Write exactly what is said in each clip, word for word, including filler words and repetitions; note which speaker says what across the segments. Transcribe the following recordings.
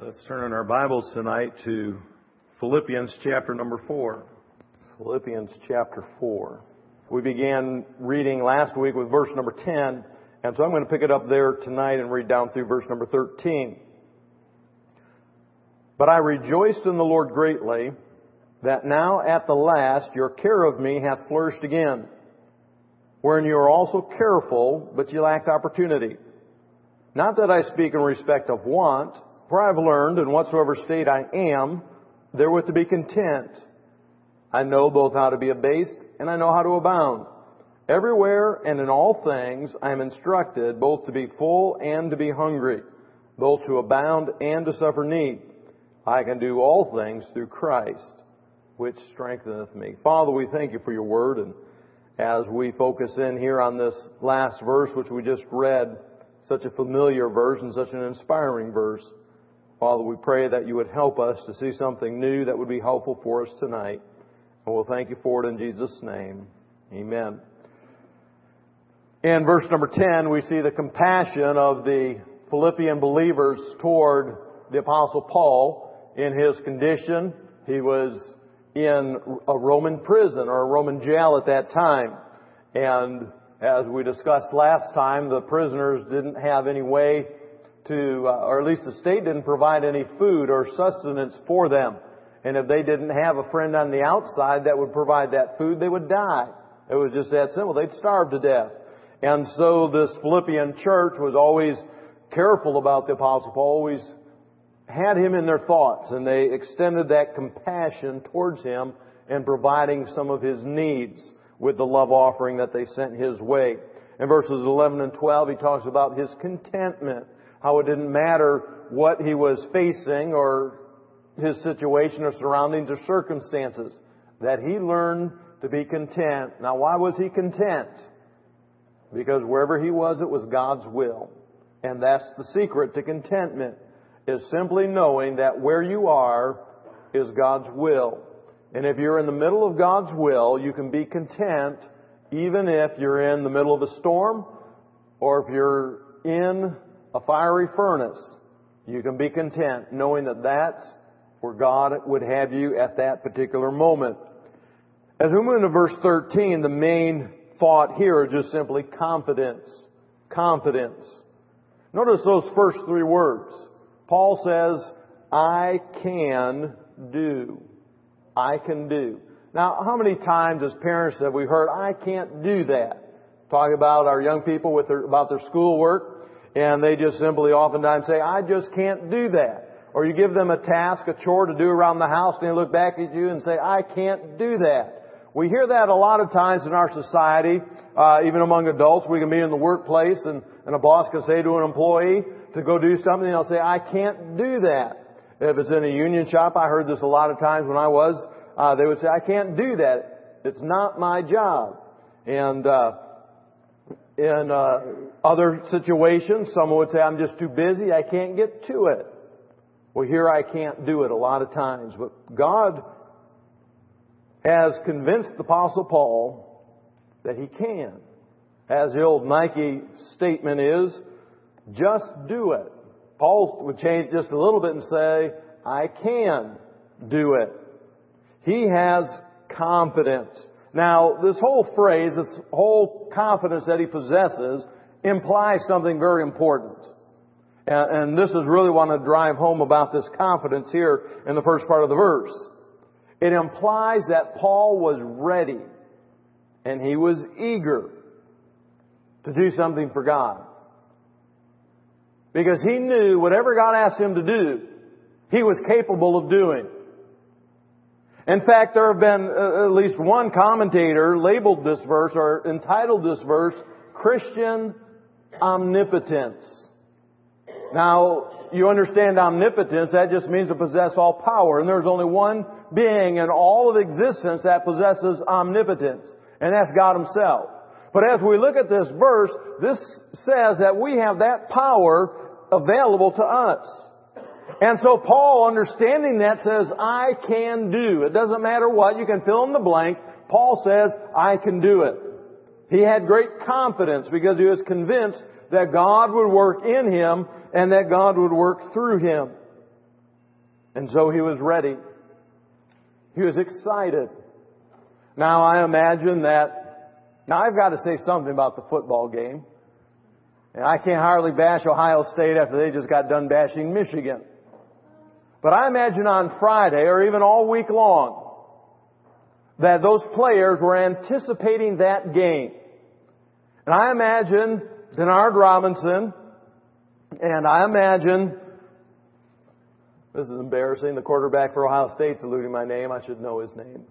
Speaker 1: Let's turn in our Bibles tonight to Philippians chapter number four. Philippians chapter four. We began reading last week with verse number ten, and so I'm going to pick it up there tonight and read down through verse number thirteen. But I rejoiced in the Lord greatly, that now at the last your care of me hath flourished again, wherein you are also careful, but ye lacked opportunity. Not that I speak in respect of want, for I have learned, in whatsoever state I am, therewith to be content. I know both how to be abased, and I know how to abound. Everywhere and in all things I am instructed, both to be full and to be hungry, both to abound and to suffer need. I can do all things through Christ, which strengtheneth me. Father, we thank you for your word, and as we focus in here on this last verse, which we just read, such a familiar verse and such an inspiring verse, Father, we pray that you would help us to see something new that would be helpful for us tonight. And we'll thank you for it in Jesus' name. Amen. In verse number ten, we see the compassion of the Philippian believers toward the Apostle Paul in his condition. He was in a Roman prison or a Roman jail at that time. And as we discussed last time, the prisoners didn't have any way to, uh, or at least the state didn't provide any food or sustenance for them. And if they didn't have a friend on the outside that would provide that food, they would die. It was just that simple. They'd starve to death. And so this Philippian church was always careful about the Apostle Paul, always had him in their thoughts, and they extended that compassion towards him in providing some of his needs with the love offering that they sent his way. In verses eleven and twelve, he talks about his contentment, how it didn't matter what he was facing or his situation or surroundings or circumstances, that he learned to be content. Now, why was he content? Because wherever he was, it was God's will. And that's the secret to contentment, is simply knowing that where you are is God's will. And if you're in the middle of God's will, you can be content even if you're in the middle of a storm or if you're in a fiery furnace. You can be content knowing that that's where God would have you at that particular moment. As we move into verse thirteen, the main thought here is just simply confidence. Confidence. Notice those first three words. Paul says, I can do. I can do. Now, how many times as parents have we heard, I can't do that? Talk about our young people with their, about their schoolwork, and they just simply oftentimes say, I just can't do that. Or you give them a task, a chore to do around the house, and they look back at you and say, I can't do that. We hear that a lot of times in our society, uh, even among adults. We can be in the workplace, and, and a boss can say to an employee to go do something, and they'll say, I can't do that. If it's in a union shop, I heard this a lot of times when I was, uh, they would say, I can't do that. It's not my job. And, uh, in, uh, other situations, someone would say, I'm just too busy. I can't get to it. Well, here I can't do it a lot of times. But God has convinced the Apostle Paul that he can. As the old Nike statement is, just do it. Paul would change just a little bit and say, I can do it. He has confidence. Now, this whole phrase, this whole confidence that he possesses, implies something very important. And, and this is really what I want to drive home about this confidence here in the first part of the verse. It implies that Paul was ready and he was eager to do something for God. Because he knew whatever God asked him to do, he was capable of doing. In fact, there have been uh, at least one commentator labeled this verse or entitled this verse, Christian Omnipotence. Now, you understand omnipotence, that just means to possess all power. And there's only one being in all of existence that possesses omnipotence, and that's God Himself. But as we look at this verse, this says that we have that power available to us. And so Paul, understanding that, says, I can do. It doesn't matter what. You can fill in the blank. Paul says, I can do it. He had great confidence because he was convinced that God would work in him and that God would work through him. And so he was ready. He was excited. Now I imagine that, now I've got to say something about the football game. And I can't hardly bash Ohio State after they just got done bashing Michigan. But I imagine on Friday, or even all week long, that those players were anticipating that game. And I imagine Denard Robinson, and I imagine, this is embarrassing, the quarterback for Ohio State's eluding my name. I should know his name.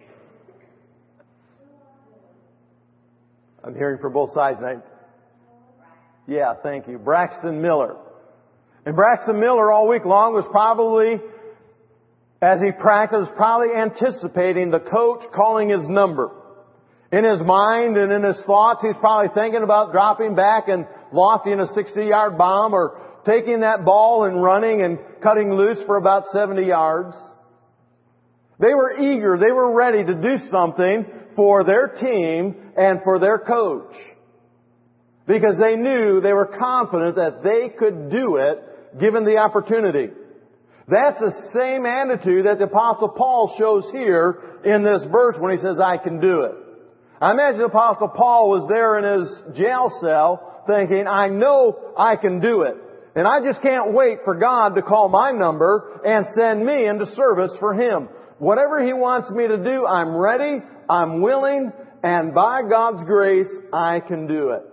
Speaker 1: I'm hearing from both sides tonight. Yeah, thank you. Braxton Miller. And Braxton Miller all week long was probably, as he practiced, probably anticipating the coach calling his number. In his mind and in his thoughts, he's probably thinking about dropping back and lofting a sixty-yard bomb, or taking that ball and running and cutting loose for about seventy yards. They were eager. They were ready to do something for their team and for their coach, because they knew, they were confident that they could do it given the opportunity. That's the same attitude that the Apostle Paul shows here in this verse when he says, I can do it. I imagine the Apostle Paul was there in his jail cell thinking, I know I can do it. And I just can't wait for God to call my number and send me into service for Him. Whatever He wants me to do, I'm ready, I'm willing, and by God's grace, I can do it.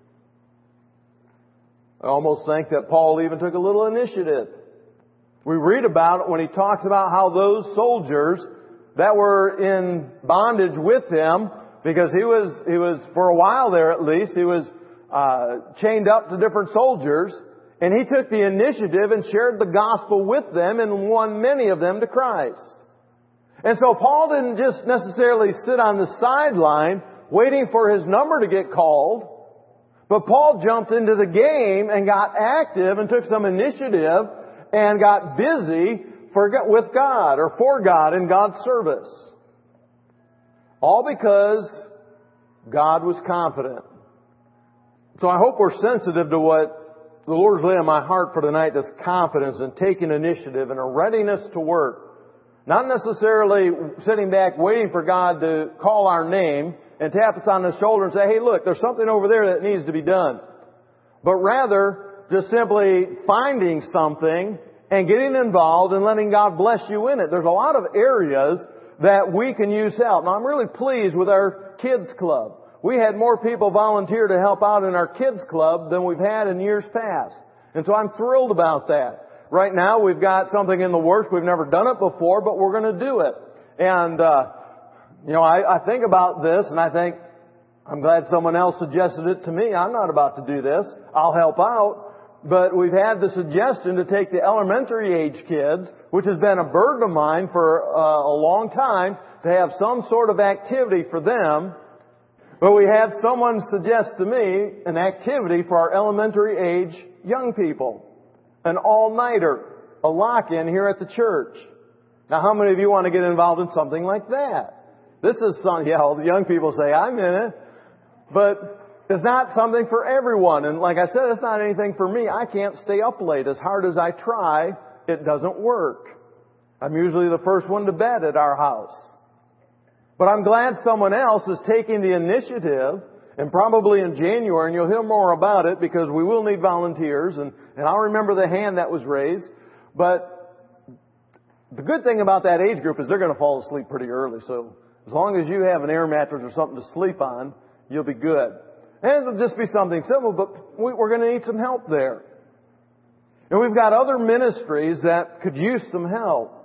Speaker 1: I almost think that Paul even took a little initiative. We read about it when he talks about how those soldiers that were in bondage with him, because he was, he was, for a while there at least, he was uh, chained up to different soldiers, and he took the initiative and shared the gospel with them and won many of them to Christ. And so Paul didn't just necessarily sit on the sideline waiting for his number to get called, but Paul jumped into the game and got active and took some initiative and got busy for, with God, or for God in God's service. All because God was confident. So I hope we're sensitive to what the Lord's laid on my heart for tonight, this confidence and taking initiative and a readiness to work. Not necessarily sitting back waiting for God to call our name and tap us on the shoulder and say, hey, look, there's something over there that needs to be done. But rather, just simply finding something and getting involved and letting God bless you in it. There's a lot of areas that we can use help. Now, I'm really pleased with our kids club. We had more people volunteer to help out in our kids club than we've had in years past. And so I'm thrilled about that. Right now, we've got something in the works. We've never done it before, but we're going to do it. And, uh, you know, I, I think about this and I think, I'm glad someone else suggested it to me. I'm not about to do this. I'll help out. But we've had the suggestion to take the elementary age kids, which has been a burden of mine for uh, a long time, to have some sort of activity for them. But we had someone suggest to me an activity for our elementary age young people. An all-nighter, a lock-in here at the church. Now, how many of you want to get involved in something like that? This is some, yeah, all the young people say, I'm in it. But it's not something for everyone. And like I said, it's not anything for me. I can't stay up late. As hard as I try, it doesn't work. I'm usually the first one to bed at our house. But I'm glad someone else is taking the initiative, and probably in January, and you'll hear more about it because we will need volunteers, and, and I'll remember the hand that was raised. But the good thing about that age group is they're going to fall asleep pretty early. So as long as you have an air mattress or something to sleep on, you'll be good. And it'll just be something simple, but we're going to need some help there. And we've got other ministries that could use some help.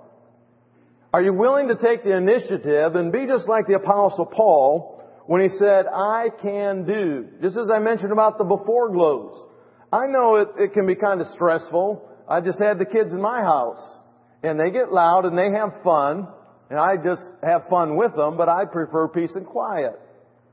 Speaker 1: Are you willing to take the initiative and be just like the Apostle Paul when he said, I can do? Just as I mentioned about the before glows. I know it, it can be kind of stressful. I just had the kids in my house. And they get loud and they have fun. And I just have fun with them, but I prefer peace and quiet.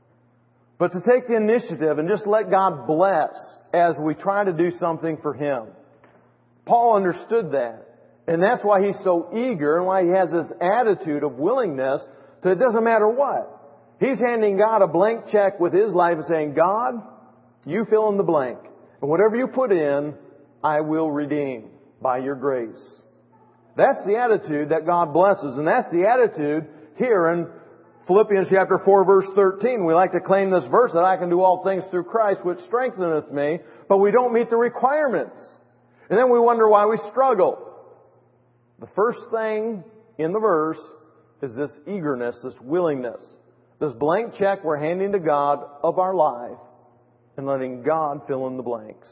Speaker 1: But to take the initiative and just let God bless as we try to do something for Him. Paul understood that. And that's why he's so eager and why he has this attitude of willingness that it doesn't matter what. He's handing God a blank check with his life and saying, God, you fill in the blank. And whatever you put in, I will redeem by your grace. That's the attitude that God blesses. And that's the attitude here in Philippians chapter four, verse thirteen. We like to claim this verse that I can do all things through Christ, which strengtheneth me, but we don't meet the requirements. And then we wonder why we struggle. The first thing in the verse is this eagerness, this willingness, this blank check we're handing to God of our life and letting God fill in the blanks.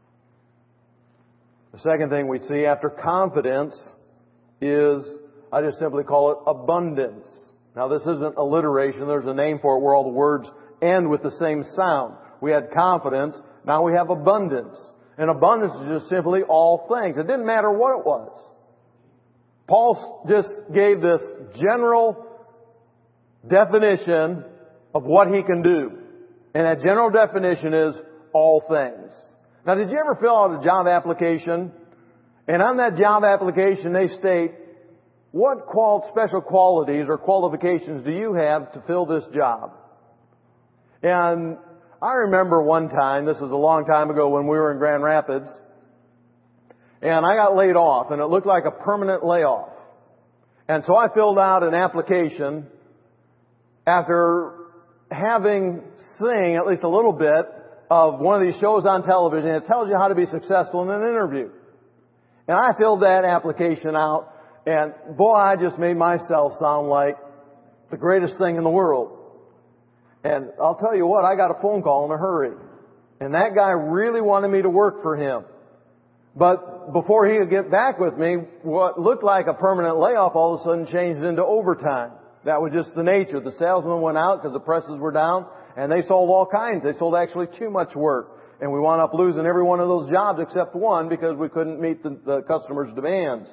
Speaker 1: The second thing we see after confidence is, I just simply call it abundance. Now this isn't alliteration, there's a name for it where all the words end with the same sound. We had confidence, now we have abundance. And abundance is just simply all things. It didn't matter what it was. Paul just gave this general definition of what he can do. And that general definition is all things. Now, did you ever fill out a job application? And on that job application, they state, what qual- special qualities or qualifications do you have to fill this job? And I remember one time, this was a long time ago when we were in Grand Rapids, and I got laid off, and it looked like a permanent layoff. And so I filled out an application after having seen at least a little bit of one of these shows on television. It tells you how to be successful in an interview. And I filled that application out, and boy, I just made myself sound like the greatest thing in the world. And I'll tell you what, I got a phone call in a hurry. And that guy really wanted me to work for him. But before he could get back with me, what looked like a permanent layoff all of a sudden changed into overtime. That was just the nature. The salesmen went out because the presses were down, and they sold all kinds. They sold actually too much work. And we wound up losing every one of those jobs except one because we couldn't meet the, the customers' demands.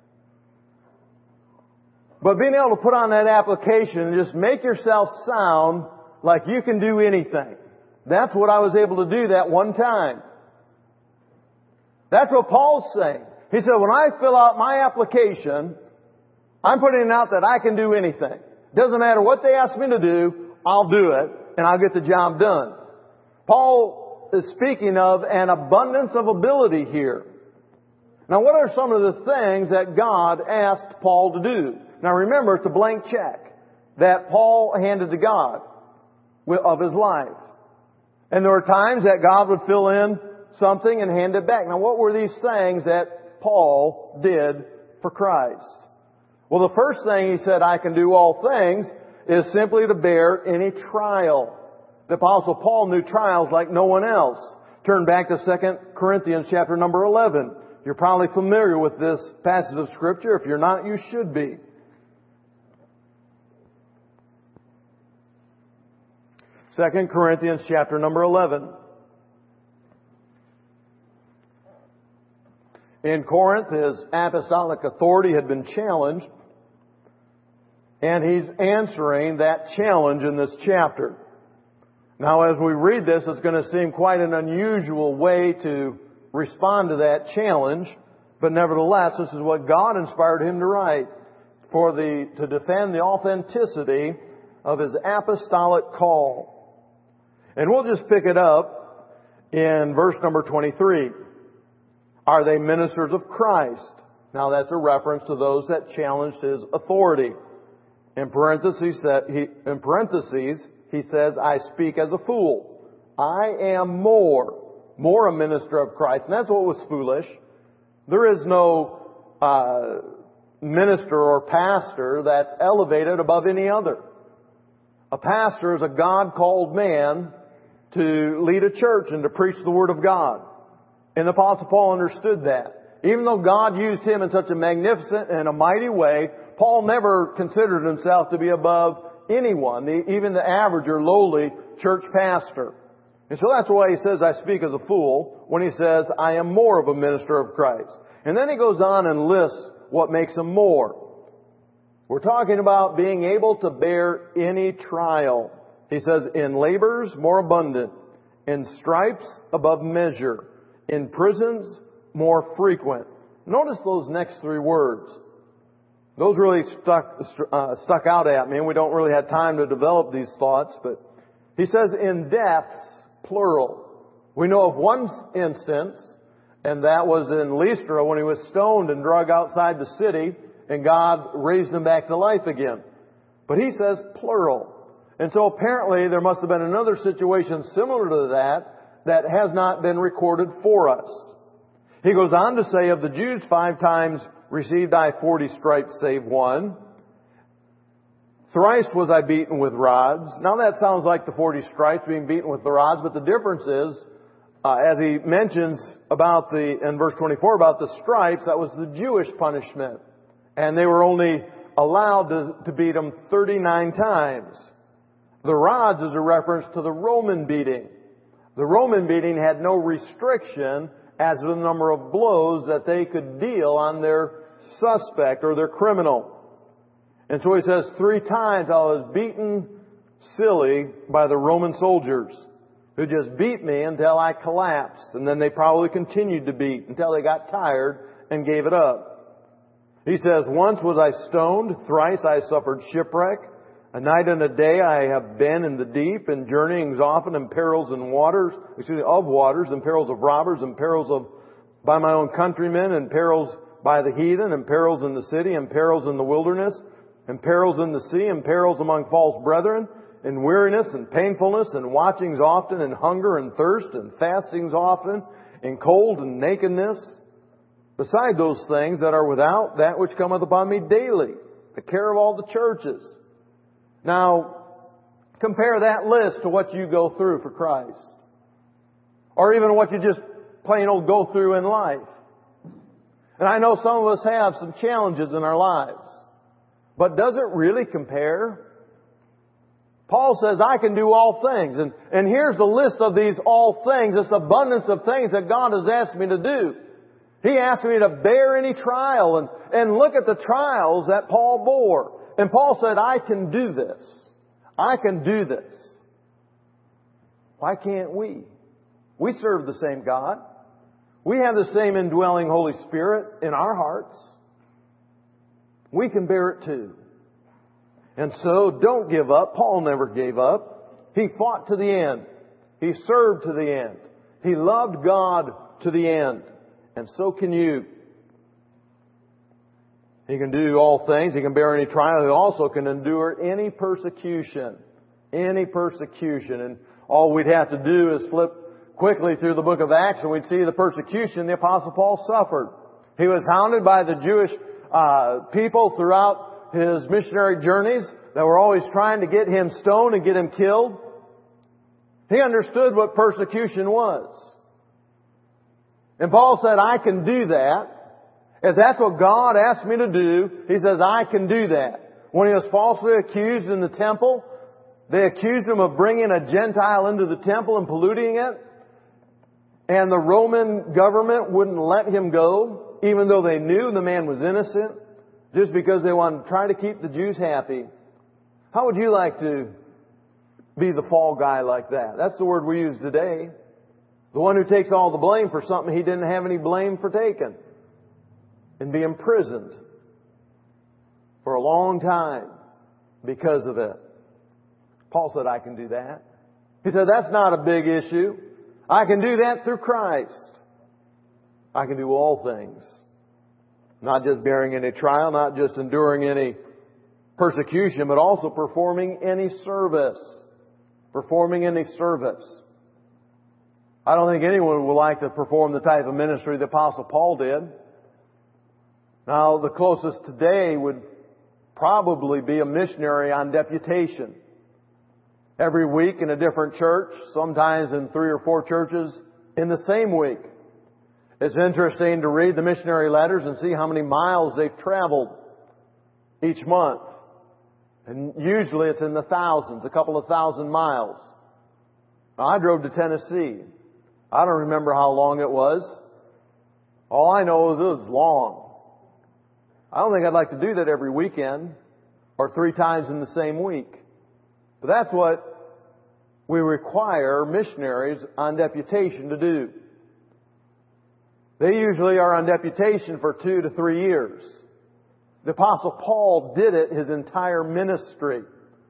Speaker 1: But being able to put on that application and just make yourself sound like you can do anything. That's what I was able to do that one time. That's what Paul's saying. He said, when I fill out my application, I'm putting it out that I can do anything. Doesn't matter what they ask me to do, I'll do it, and I'll get the job done. Paul is speaking of an abundance of ability here. Now, what are some of the things that God asked Paul to do? Now, remember, it's a blank check that Paul handed to God of his life. And there were times that God would fill in something and hand it back. Now, what were these things that Paul did for Christ? Well, the first thing he said, I can do all things, is simply to bear any trial. The Apostle Paul knew trials like no one else. Turn back to Second Corinthians chapter number eleven. You're probably familiar with this passage of Scripture. If you're not, you should be. Second Corinthians chapter number eleven. In Corinth, his apostolic authority had been challenged, and he's answering that challenge in this chapter. Now, as we read this, it's going to seem quite an unusual way to respond to that challenge, but nevertheless, this is what God inspired him to write for the to defend the authenticity of his apostolic call. And we'll just pick it up in verse number twenty-three. Are they ministers of Christ? Now that's a reference to those that challenged his authority. In parentheses, he, in parentheses, he says, I speak as a fool. I am more, more a minister of Christ. And that's what was foolish. There is no uh, minister or pastor that's elevated above any other. A pastor is a God-called man to lead a church and to preach the Word of God. And the Apostle Paul understood that. Even though God used him in such a magnificent and a mighty way, Paul never considered himself to be above anyone, the, even the average or lowly church pastor. And so that's why he says, I speak as a fool, when he says, I am more of a minister of Christ. And then he goes on and lists what makes him more. We're talking about being able to bear any trial. He says, in labors more abundant, in stripes above measure, in prisons more frequent. Notice those next three words. Those really stuck, uh, stuck out at me, and we don't really have time to develop these thoughts, but he says in deaths, plural. We know of one instance And that was in Lystra when he was stoned and drug outside the city, and God raised him back to life again. But he says plural. And so apparently there must have been another situation similar to that that has not been recorded for us. He goes on to say, of the Jews five times received I forty stripes save one. Thrice was I beaten with rods. Now that sounds like the forty stripes being beaten with the rods, but the difference is, uh, as he mentions about the, in verse twenty-four, about the stripes, that was the Jewish punishment. And they were only allowed to, to beat them thirty-nine times. The rods is a reference to the Roman beating. The Roman beating had no restriction as to the number of blows that they could deal on their suspect or their criminal. And so he says, three times I was beaten silly by the Roman soldiers who just beat me until I collapsed. And then they probably continued to beat until they got tired and gave it up. He says, once was I stoned, thrice I suffered shipwreck. A night and a day I have been in the deep, and journeyings often, and perils in waters, excuse me, of waters, and perils of robbers, and perils of by my own countrymen, and perils by the heathen, and perils in the city, and perils in the wilderness, and perils in the sea, and perils among false brethren, and weariness, and painfulness, and watchings often, and hunger, and thirst, and fastings often, and cold, and nakedness. Beside those things that are without, that which cometh upon me daily, the care of all the churches. Now, compare that list to what you go through for Christ. Or even what you just plain old go through in life. And I know some of us have some challenges in our lives. But does it really compare? Paul says, I can do all things. And, and here's the list of these all things, this abundance of things that God has asked me to do. He asked me to bear any trial. And, and look at the trials that Paul bore. And Paul said, I can do this. I can do this. Why can't we? We serve the same God. We have the same indwelling Holy Spirit in our hearts. We can bear it too. And so don't give up. Paul never gave up. He fought to the end. He served to the end. He loved God to the end. And so can you. He can do all things. He can bear any trial. He also can endure any persecution. Any persecution. And all we'd have to do is flip quickly through the book of Acts and we'd see the persecution the Apostle Paul suffered. He was hounded by the Jewish uh, people throughout his missionary journeys that were always trying to get him stoned and get him killed. He understood what persecution was. And Paul said, I can do that. If that's what God asked me to do, he says, I can do that. When he was falsely accused in the temple, they accused him of bringing a Gentile into the temple and polluting it. And the Roman government wouldn't let him go, even though they knew the man was innocent, just because they wanted to try to keep the Jews happy. How would you like to be the fall guy like that? That's the word we use today. The one who takes all the blame for something he didn't have any blame for taking. And be imprisoned for a long time because of it. Paul said, I can do that. He said, that's not a big issue. I can do that through Christ. I can do all things. Not just bearing any trial, not just enduring any persecution, but also performing any service. Performing any service. I don't think anyone would like to perform the type of ministry the Apostle Paul did. Now, the closest today would probably be a missionary on deputation. Every week in a different church, sometimes in three or four churches in the same week. It's interesting to read the missionary letters and see how many miles they've traveled each month. And usually it's in the thousands, a couple of thousand miles. Now, I drove to Tennessee. I don't remember how long it was. All I know is it was long. I don't think I'd like to do that every weekend or three times in the same week. But that's what we require missionaries on deputation to do. They usually are on deputation for two to three years. The Apostle Paul did it his entire ministry.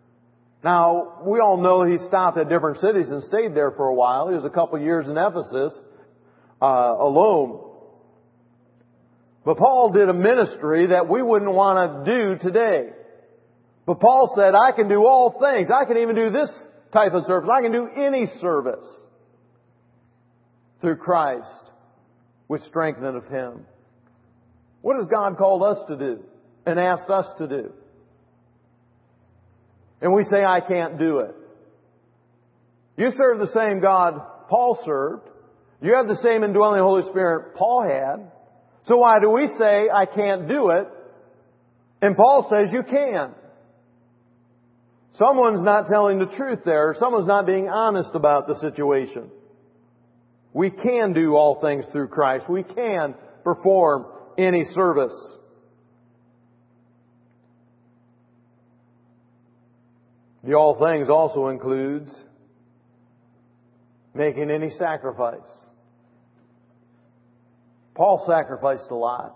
Speaker 1: Now, we all know he stopped at different cities and stayed there for a while. He was a couple years in Ephesus. uh, alone. But Paul did a ministry that we wouldn't want to do today. But Paul said, I can do all things. I can even do this type of service. I can do any service through Christ, which strengtheneth him. What has God called us to do and asked us to do? And we say, I can't do it. You serve the same God Paul served. You have the same indwelling Holy Spirit Paul had. So why do we say, I can't do it? And Paul says, you can. Someone's not telling the truth there. Someone's not being honest about the situation. We can do all things through Christ. We can perform any service. The all things also includes making any sacrifice. Paul sacrificed a lot.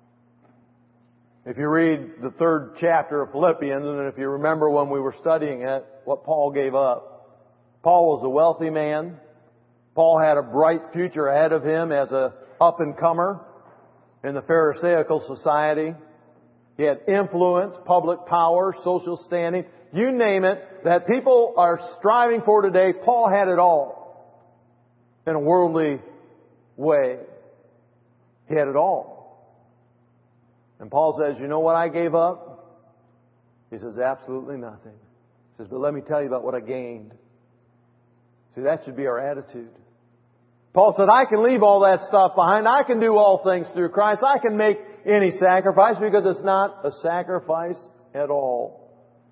Speaker 1: If you read the third chapter of Philippians, and if you remember when we were studying it, what Paul gave up. Paul was a wealthy man. Paul had a bright future ahead of him as a up-and-comer in the Pharisaical society. He had influence, public power, social standing. You name it, that people are striving for today. Paul had it all in a worldly way. He had it all. And Paul says, you know what I gave up? He says, absolutely nothing. He says, but let me tell you about what I gained. See, that should be our attitude. Paul said, I can leave all that stuff behind. I can do all things through Christ. I can make any sacrifice because it's not a sacrifice at all.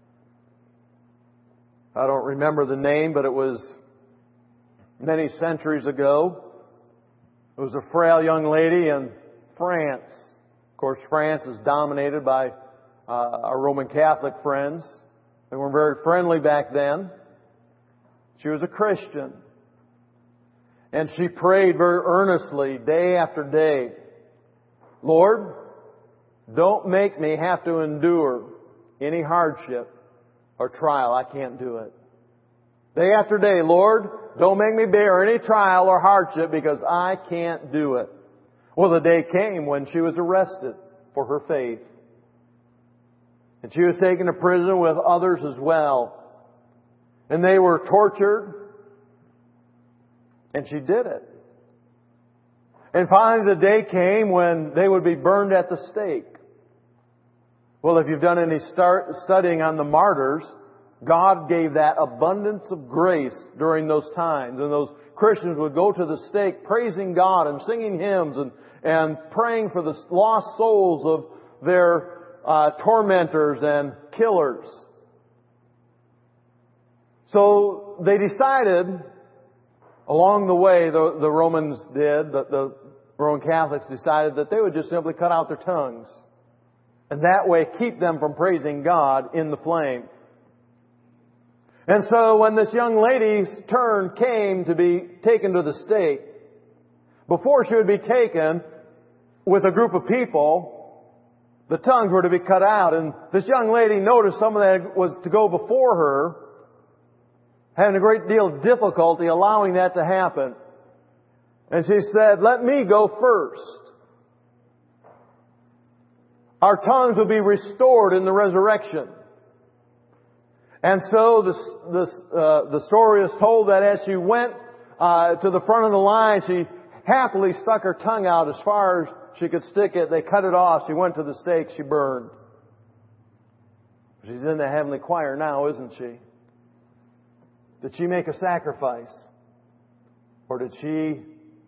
Speaker 1: I don't remember the name, but it was many centuries ago. It was a frail young lady in France. Of course, France is dominated by uh, our Roman Catholic friends. They were very friendly back then. She was a Christian. And she prayed very earnestly day after day. Lord, don't make me have to endure any hardship or trial. I can't do it. Day after day, Lord, don't make me bear any trial or hardship because I can't do it. Well, the day came when she was arrested for her faith. And she was taken to prison with others as well. And they were tortured. And she did it. And finally the day came when they would be burned at the stake. Well, if you've done any start studying on the martyrs, God gave that abundance of grace during those times. And those Christians would go to the stake praising God and singing hymns and, and praying for the lost souls of their uh, tormentors and killers. So they decided, along the way, the, the Romans did, the, the Roman Catholics decided that they would just simply cut out their tongues. And that way keep them from praising God in the flame. And so when this young lady's turn came to be taken to the stake, before she would be taken with a group of people, the tongues were to be cut out. And this young lady noticed someone that was to go before her, having a great deal of difficulty allowing that to happen. And she said, let me go first. Our tongues will be restored in the resurrection. And so the, the, uh, the story is told that as she went uh, to the front of the line, she happily stuck her tongue out as far as she could stick it. They cut it off. She went to the stake. She burned. She's in the heavenly choir now, isn't she? Did she make a sacrifice? Or did she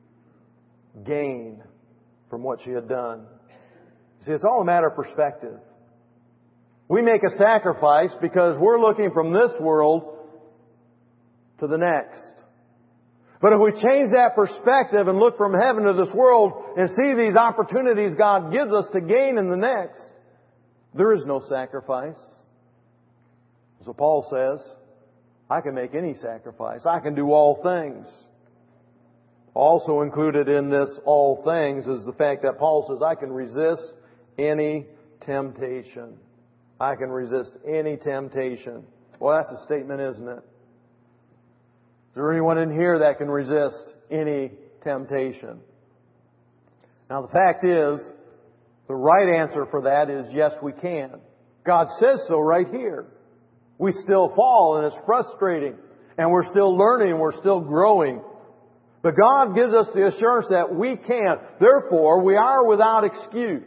Speaker 1: gain from what she had done? See, it's all a matter of perspective. We make a sacrifice because we're looking from this world to the next. But if we change that perspective and look from heaven to this world and see these opportunities God gives us to gain in the next, there is no sacrifice. So Paul says, I can make any sacrifice. I can do all things. Also included in this all things is the fact that Paul says, I can resist any temptation. I can resist any temptation. Well, that's a statement, isn't it? Is there anyone in here that can resist any temptation? Now the fact is, the right answer for that is yes, we can. God says so right here. We still fall and it's frustrating. And we're still learning, we're still growing. But God gives us the assurance that we can. Therefore, we are without excuse.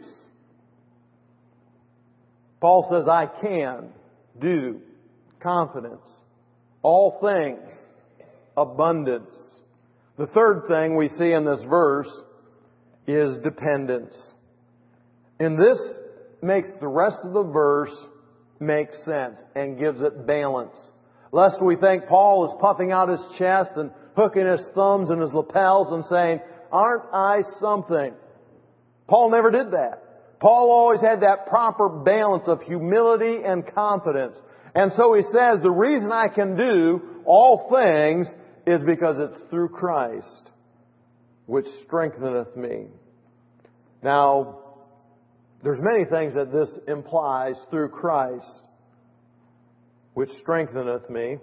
Speaker 1: Paul says, I can do confidence, all things, abundance. The third thing we see in this verse is dependence. And this makes the rest of the verse make sense and gives it balance. Lest we think Paul is puffing out his chest and hooking his thumbs in his lapels and saying, aren't I something? Paul never did that. Paul always had that proper balance of humility and confidence. And so he says, the reason I can do all things is because it's through Christ, which strengtheneth me. Now, there's many things that this implies through Christ, which strengtheneth me.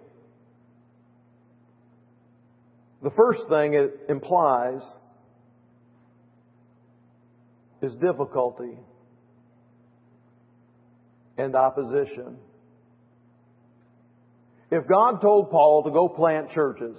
Speaker 1: The first thing it implies is difficulty and opposition. If God told Paul to go plant churches,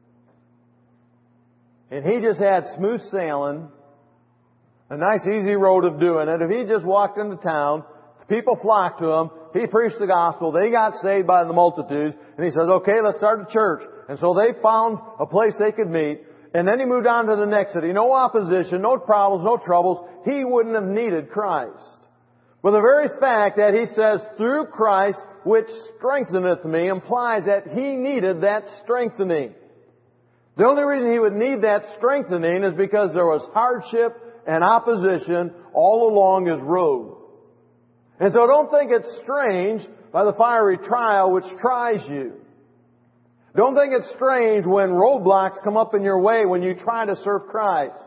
Speaker 1: and he just had smooth sailing, a nice easy road of doing it, if he just walked into town, people flocked to him, he preached the gospel, they got saved by the multitudes, and he says, okay, let's start a church. And so they found a place they could meet, and then he moved on to the next city. No opposition, no problems, no troubles. He wouldn't have needed Christ. But the very fact that he says, through Christ, which strengtheneth me, implies that he needed that strengthening. The only reason he would need that strengthening is because there was hardship and opposition all along his road. And so don't think it's strange by the fiery trial which tries you. Don't think it's strange when roadblocks come up in your way when you try to serve Christ.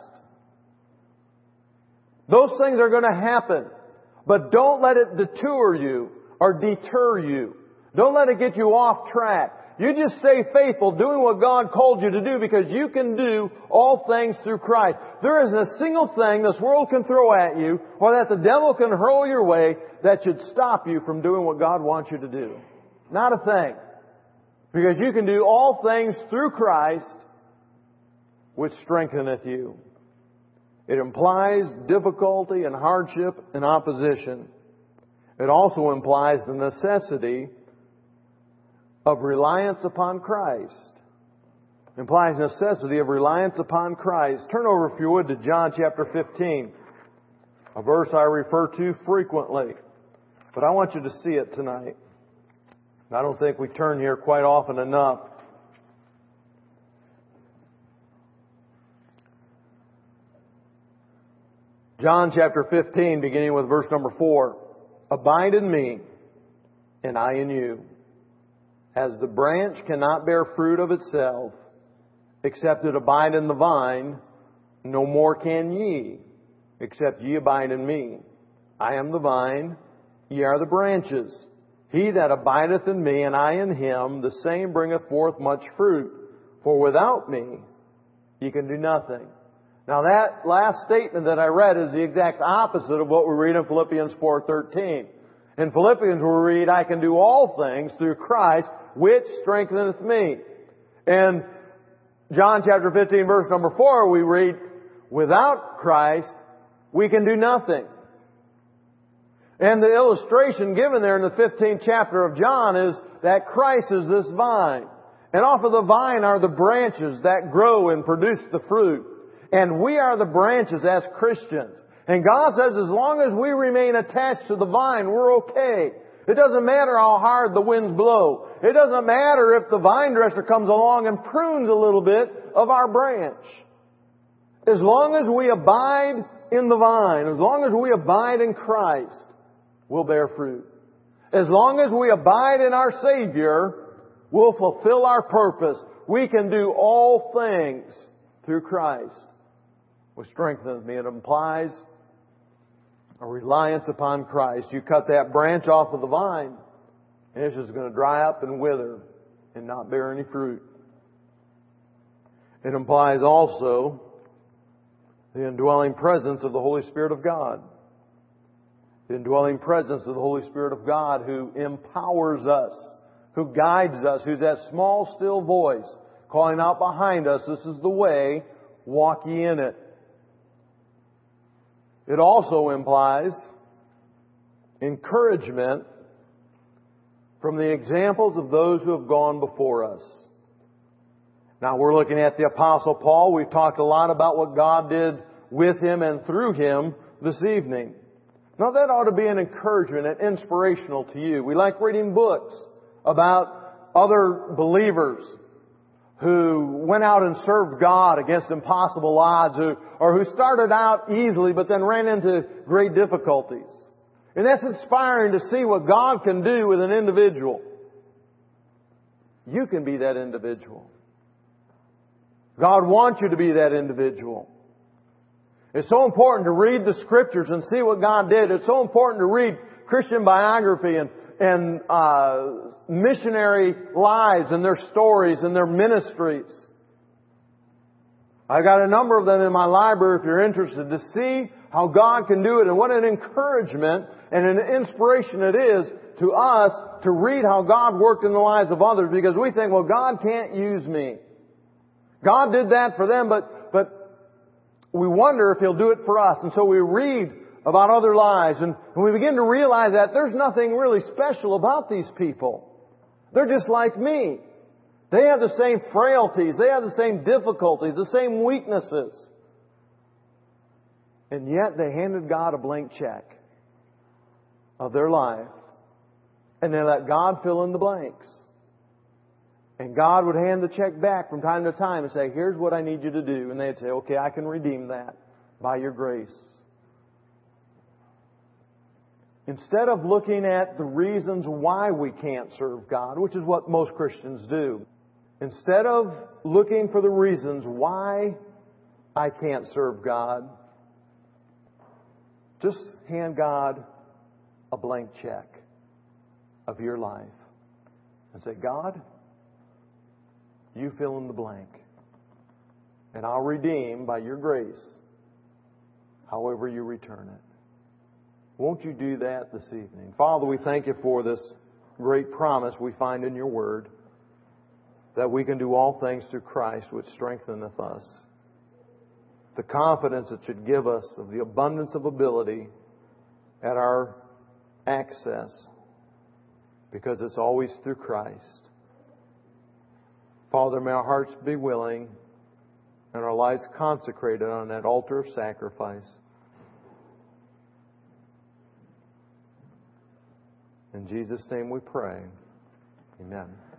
Speaker 1: Those things are going to happen. But don't let it detour you or deter you. Don't let it get you off track. You just stay faithful doing what God called you to do because you can do all things through Christ. There isn't a single thing this world can throw at you or that the devil can hurl your way that should stop you from doing what God wants you to do. Not a thing. Because you can do all things through Christ, which strengtheneth you. It implies difficulty and hardship and opposition. It also implies the necessity of reliance upon Christ. It implies necessity of reliance upon Christ. Turn over, if you would, to John chapter fifteen. A verse I refer to frequently. But I want you to see it tonight. I don't think we turn here quite often enough. John chapter fifteen, beginning with verse number four. Abide in me, and I in you. As the branch cannot bear fruit of itself, except it abide in the vine, no more can ye, except ye abide in me. I am the vine, ye are the branches. He that abideth in me, and I in him, the same bringeth forth much fruit. For without me, ye can do nothing. Now that last statement that I read is the exact opposite of what we read in Philippians four thirteen. In Philippians we read, I can do all things through Christ, which strengtheneth me. In John chapter fifteen, verse number four, we read, without Christ, we can do nothing. And the illustration given there in the fifteenth chapter of John is that Christ is this vine. And off of the vine are the branches that grow and produce the fruit. And we are the branches as Christians. And God says as long as we remain attached to the vine, we're okay. It doesn't matter how hard the winds blow. It doesn't matter if the vine dresser comes along and prunes a little bit of our branch. As long as we abide in the vine, as long as we abide in Christ, we'll bear fruit. As long as we abide in our Savior, we'll fulfill our purpose. We can do all things through Christ, which strengthens me. It implies a reliance upon Christ. You cut that branch off of the vine, and it's just going to dry up and wither and not bear any fruit. It implies also The indwelling presence of the Holy Spirit of God. The indwelling presence of the Holy Spirit of God who empowers us, who guides us, who's that small, still voice calling out behind us, this is the way, walk ye in it. It also implies encouragement from the examples of those who have gone before us. Now we're looking at the Apostle Paul. We've talked a lot about what God did with him and through him this evening. Now that ought to be an encouragement and inspirational to you. We like reading books about other believers who went out and served God against impossible odds, who, or who started out easily but then ran into great difficulties. And that's inspiring to see what God can do with an individual. You can be that individual. God wants you to be that individual. It's so important to read the Scriptures and see what God did. It's so important to read Christian biography and, and uh, missionary lives and their stories and their ministries. I've got a number of them in my library if you're interested, to see how God can do it and what an encouragement and an inspiration it is to us to read how God worked in the lives of others, because we think, well, God can't use me. God did that for them, but, but we wonder if He'll do it for us. And so we read about other lives, and, and we begin to realize that there's nothing really special about these people. They're just like me. They have the same frailties. They have the same difficulties, the same weaknesses. And yet they handed God a blank check of their life. And they let God fill in the blanks. And God would hand the check back from time to time and say, here's what I need you to do. And they'd say, okay, I can redeem that by your grace. Instead of looking at the reasons why we can't serve God, which is what most Christians do, instead of looking for the reasons why I can't serve God, just hand God a blank check of your life and say, God, you fill in the blank, and I'll redeem by your grace however you return it. Won't you do that this evening? Father, we thank you for this great promise we find in your word, that we can do all things through Christ which strengtheneth us. The confidence it should give us of the abundance of ability at our access, because it's always through Christ. Father, may our hearts be willing and our lives consecrated on that altar of sacrifice. In Jesus' name we pray. Amen.